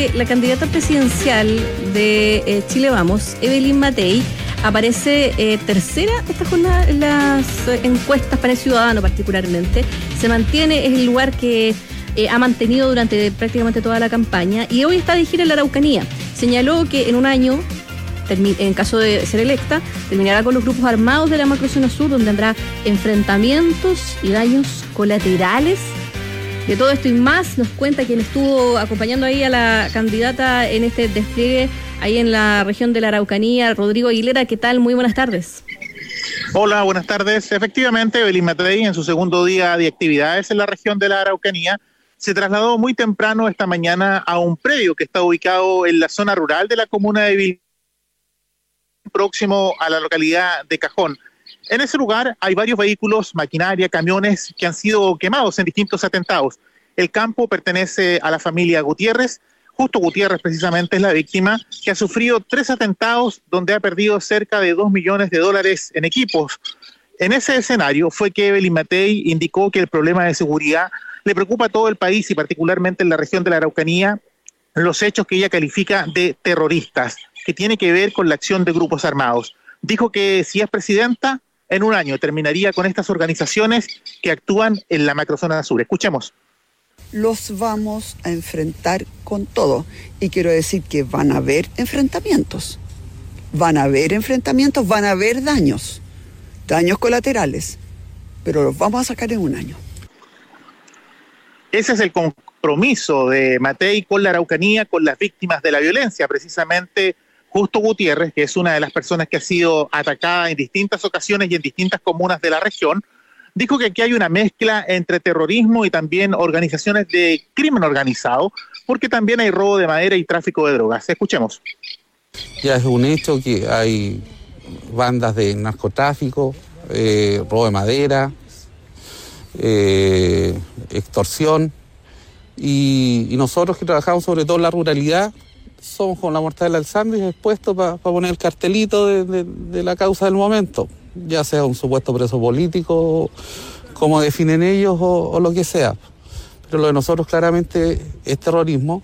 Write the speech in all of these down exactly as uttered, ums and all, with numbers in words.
que la candidata presidencial de eh, Chile Vamos, Evelyn Matei, aparece eh, tercera esta jornada en las eh, encuestas para el Ciudadano particularmente. Se mantiene, es el lugar que eh, ha mantenido durante prácticamente toda la campaña y hoy está de gira en la Araucanía. Señaló que en un año, en caso de ser electa, terminará con los grupos armados de la macrozona sur, donde habrá enfrentamientos y daños colaterales. De todo esto y más nos cuenta quien estuvo acompañando ahí a la candidata en este despliegue ahí en la región de la Araucanía, Rodrigo Aguilera. ¿Qué tal? Muy buenas tardes. Hola, buenas tardes. Efectivamente, Evelyn Matei, en su segundo día de actividades en la región de la Araucanía, se trasladó muy temprano esta mañana a un predio que está ubicado en la zona rural de la comuna de Vil, próximo a la localidad de Cajón. En ese lugar hay varios vehículos, maquinaria, camiones que han sido quemados en distintos atentados. El campo pertenece a la familia Gutiérrez. Justo Gutiérrez precisamente es la víctima, que ha sufrido tres atentados donde ha perdido cerca de dos millones de dólares en equipos. En ese escenario fue que Evelyn Matei indicó que el problema de seguridad le preocupa a todo el país y particularmente en la región de la Araucanía, los hechos que ella califica de terroristas, que tiene que ver con la acción de grupos armados. Dijo que si es presidenta, en un año terminaría con estas organizaciones que actúan en la macrozona sur. Escuchemos. Los vamos a enfrentar con todo. Y quiero decir que van a haber enfrentamientos. Van a haber enfrentamientos, van a haber daños, daños colaterales, pero los vamos a sacar en un año. Ese es el compromiso de Matei con la Araucanía, con las víctimas de la violencia, precisamente. Justo Gutiérrez, que es una de las personas que ha sido atacada en distintas ocasiones y en distintas comunas de la región, dijo que aquí hay una mezcla entre terrorismo y también organizaciones de crimen organizado, porque también hay robo de madera y tráfico de drogas. Escuchemos. Ya es un hecho que hay bandas de narcotráfico, eh, robo de madera, eh, extorsión, y, y nosotros que trabajamos sobre todo en la ruralidad, somos con la mortadela del sándwich expuestos para pa poner el cartelito de, de, de la causa del momento, ya sea un supuesto preso político, como definen ellos, o, o lo que sea. Pero lo de nosotros claramente es terrorismo.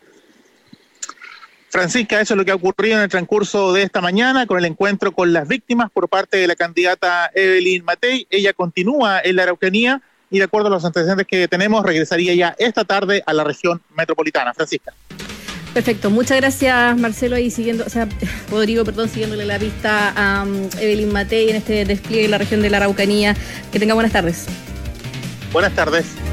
Francisca, eso es lo que ha ocurrido en el transcurso de esta mañana con el encuentro con las víctimas por parte de la candidata Evelyn Matei. Ella continúa en la Araucanía y de acuerdo a los antecedentes que tenemos, regresaría ya esta tarde a la región metropolitana. Francisca. Perfecto, muchas gracias Marcelo, y siguiendo, o sea, Rodrigo, perdón, siguiéndole la pista a um, Evelyn Matei en este despliegue en la región de la Araucanía. Que tenga buenas tardes. Buenas tardes.